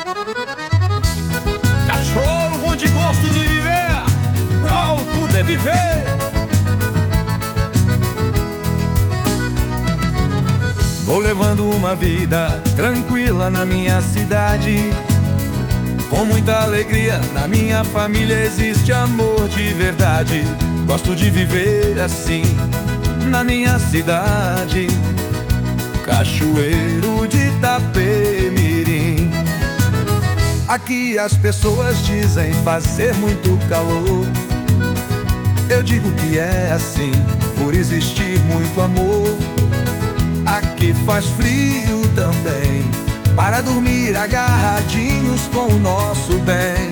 Cachorro ruim de gosto de viver, pronto de viver. Vou levando uma vida tranquila na minha cidade, com muita alegria. Na minha família existe amor de verdade. Gosto de viver assim na minha cidade, Cachoeiro de Itapemirim. Aqui as pessoas dizem fazer muito calor. Eu digo que é assim por existir muito amor. Aqui faz frio também, para dormir agarradinhos com o nosso bem.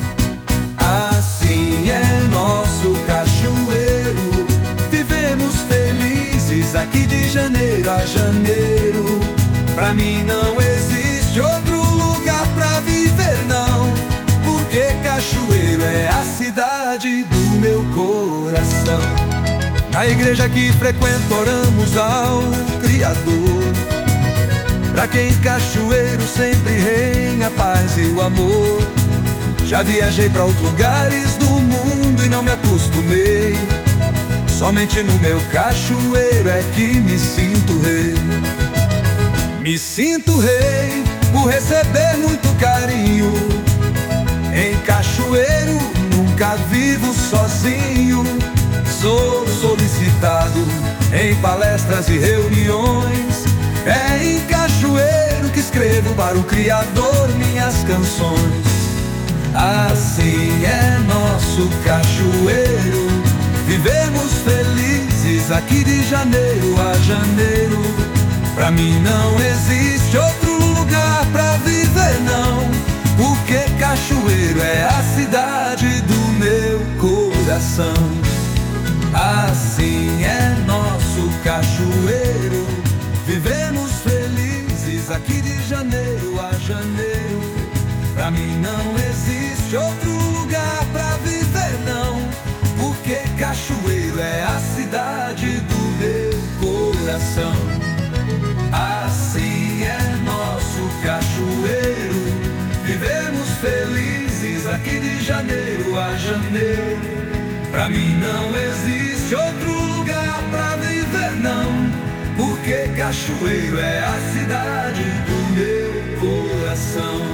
Assim é nosso Cachoeiro, vivemos felizes aqui de janeiro a janeiro. Pra mim não existe outro lugar pra viver não, porque Cachoeiro é a cidade do meu coração. Na igreja que frequento oramos ao Criador, pra quem Cachoeiro sempre reina a paz e o amor. Já viajei pra outros lugares do mundo e não me acostumei. Somente no meu Cachoeiro é que me sinto rei. Me sinto rei por receber muito carinho. Em Cachoeiro nunca vivo sozinho. Sou solicitado em palestras e reuniões. É em Cachoeiro que escrevo para o Criador minhas canções. Assim é nosso Cachoeiro, vivemos felizes aqui de janeiro a janeiro. Pra mim não existe outro lugar pra viver não, porque Cachoeiro é a cidade do meu coração. Assim é nosso Cachoeiro, vivemos felizes aqui de janeiro a janeiro. Pra mim não existe outro lugar pra viver não, porque Cachoeiro é a cidade do meu coração. Assim é nosso Cachoeiro, vivemos felizes aqui de janeiro a janeiro. Pra mim não existe outro lugar pra viver não, porque Cachoeiro é a cidade do meu coração.